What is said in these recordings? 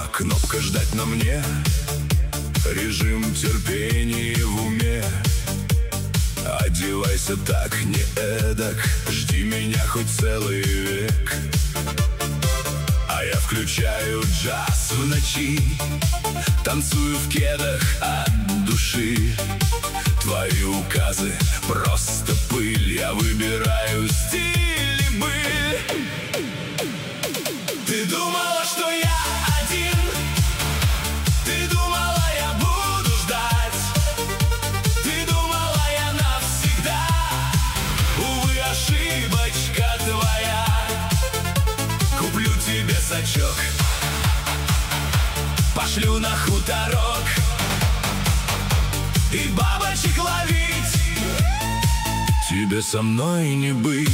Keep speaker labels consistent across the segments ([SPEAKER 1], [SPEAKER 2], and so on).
[SPEAKER 1] кнопка ждать на мне, режим терпения в уме. Одевайся так, не эдак, жди меня хоть целый век. А я включаю джаз в ночи, танцую в кедах от души. Твои указы просто пыль, я выбираю стиль и быль. Ты думала, что я один? Ты думала, я буду ждать? Ты думала, я навсегда? Увы, ошибочка твоя. Куплю тебе сачок, пошлю на хуторок и бабочек ловить. Тебе со мной не быть.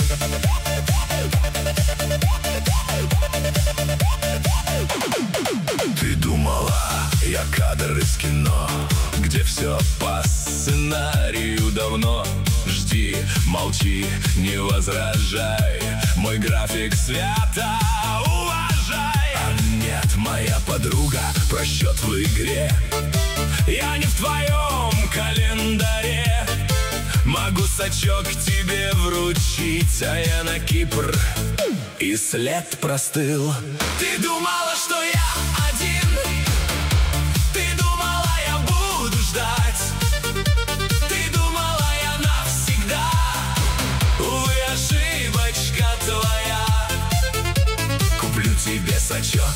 [SPEAKER 1] Ты думала, я кадр из кино, где все по сценарию давно. Жди, молчи, не возражай, мой график свято уважай. А нет, моя подруга, просчет в игре, я не в твоем календаре. Могу сачок тебе вручить, а я на Кипр и след простыл. Ты думала, что я один? Ты думала, я буду ждать? Ты думала, я навсегда? Увы, ошибочка твоя. Куплю тебе сачок,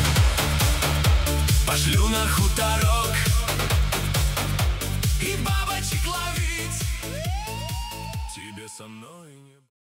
[SPEAKER 1] пошлю на хуторок и бабочек ловить. Тебе со мной не